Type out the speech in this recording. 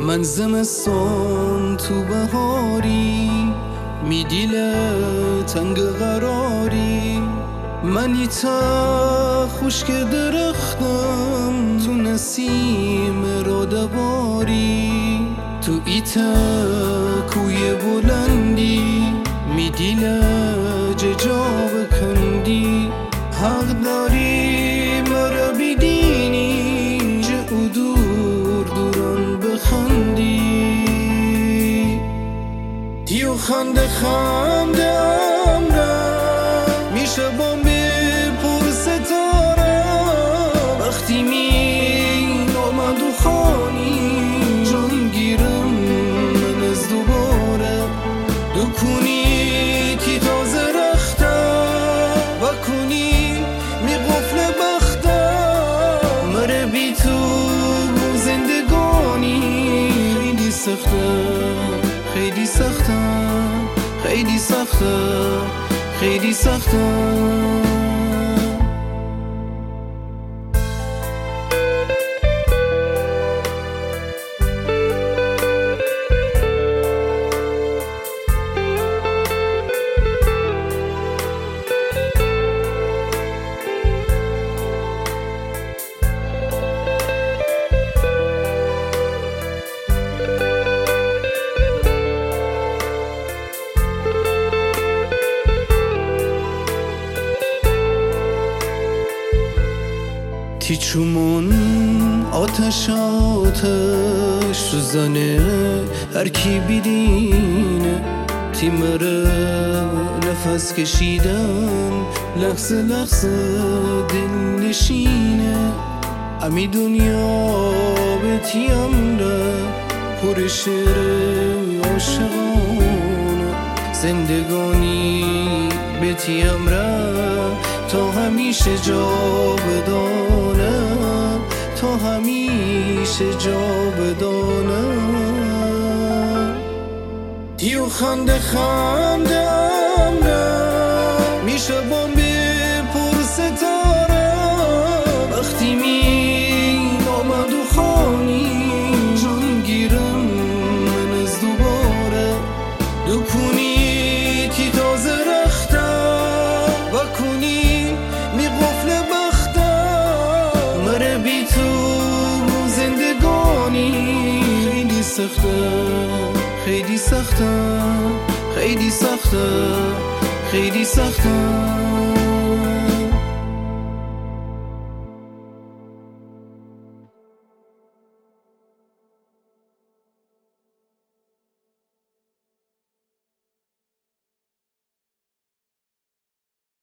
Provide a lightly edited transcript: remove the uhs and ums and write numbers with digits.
من زمستان تو بهاری میدیله تنگ قراری منی تا خشک درختم تو نسیم رودباری تو ایتا کوی بلندی میدیله جا بکندی حق داری مرا بیدینی جه دور دوران بخندی دیو خنده خنده امرم میشه بام پر ستاره وقتی می آمد و خانی جان گیرم من از دوباره دکونی کی تازه رخته و کنی می قفل بخته مره بی تو زندگانی خیلی سخته خیلی سخته خیلی سخته خیلی سخته تی چومون آتش سوزانه هر کی بیدینه تی مره نفس کشیدن لحظه لحظه دل نشینه امی دنیا به تی امره پر شعر عاشقانه زندگانی به تی امره تا همیشه جا بدانه تا همیشه جا بدانه دیو خنده خنده امره میشه بام پر ستاره وقتی می آمد و خانی جان گیرم من از دوباره دکونی کی تازه رخته و کنی می قفل بخته مره بی تو زندگانی خیلی سخته خیلی سخته خیلی سخته خیلی سخته